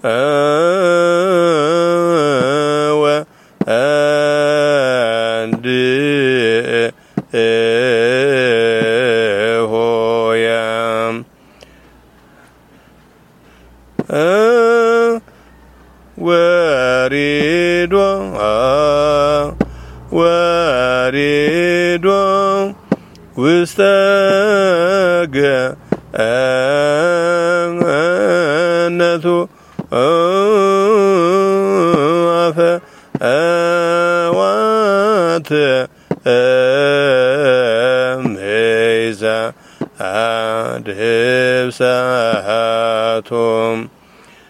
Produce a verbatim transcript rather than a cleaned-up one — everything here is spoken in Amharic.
و أند هويا وريد وريد وستاق أنتو أفا أوات أميزا أدهب ساعتهم